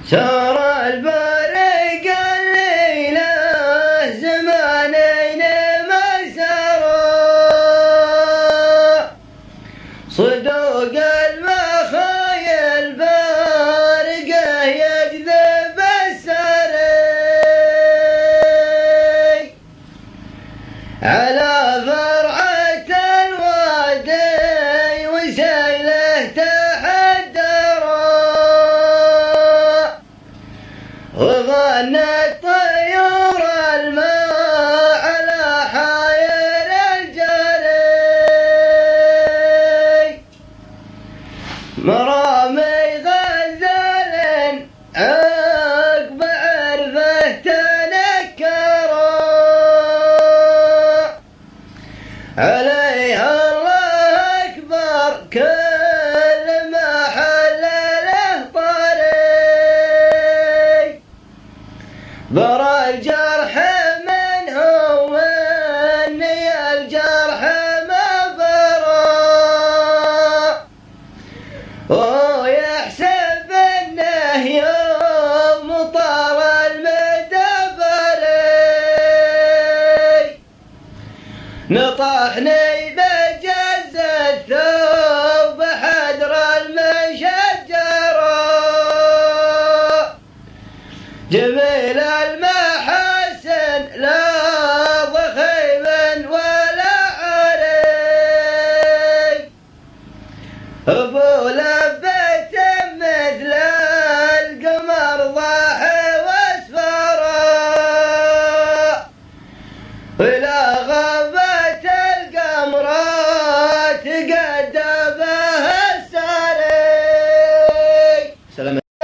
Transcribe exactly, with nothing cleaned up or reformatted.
سار البرق الليلة زمانين ما سرى صدوق المخايل بارقه يجذب السري على فرعة الوادي وسيله تحدرا وغنت طيور الماء على حايل الجري مرامي غزال عقب عرفه تنكرا عليها الله أكبر كل ما حل له طريق برى الجرح منه واني الجرح ما برى ويحسب انه يوم طار المدبري نطحني بجز الثوب حدر المشجرة جميل الم